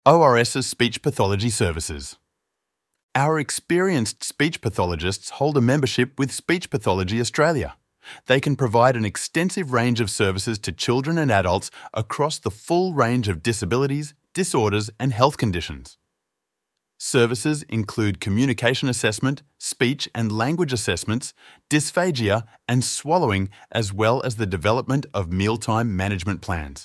ORS's Speech Pathology Services. Our experienced speech pathologists hold a membership with Speech Pathology Australia. They can provide an extensive range of services to children and adults across the full range of disabilities, disorders, and health conditions. Services include communication assessment, speech and language assessments, dysphagia, and swallowing, as well as the development of mealtime management plans.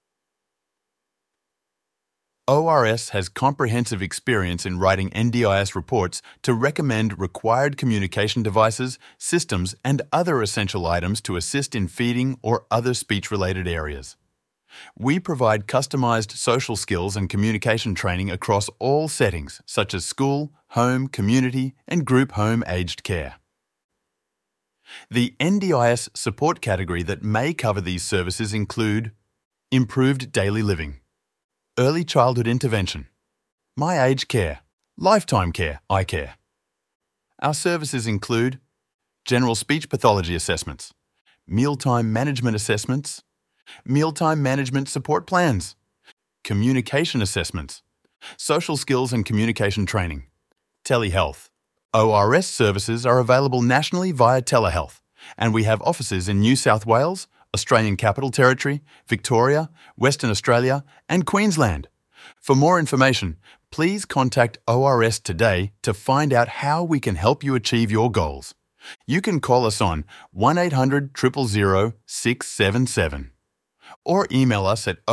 ORS has comprehensive experience in writing NDIS reports to recommend required communication devices, systems, and other essential items to assist in feeding or other speech-related areas. We provide customised social skills and communication training across all settings, such as school, home, community, and group home aged care. The NDIS support category that may cover these services include improved daily living, early childhood intervention, My Aged Care, Lifetime Care, iCare. Our services include general speech pathology assessments, mealtime management assessments, mealtime management support plans, communication assessments, social skills and communication training, telehealth. ORS services are available nationally via telehealth, and we have offices in New South Wales, Australian Capital Territory, Victoria, Western Australia, and Queensland. For more information, please contact ORS today to find out how we can help you achieve your goals. You can call us on 1800 000 677 or email us at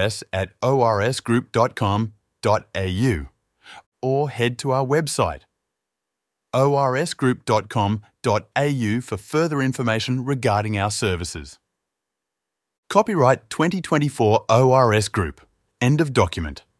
ors@orsgroup.com.au or head to our website orsgroup.com.au for further information regarding our services. Copyright 2024 ORS Group. End of document.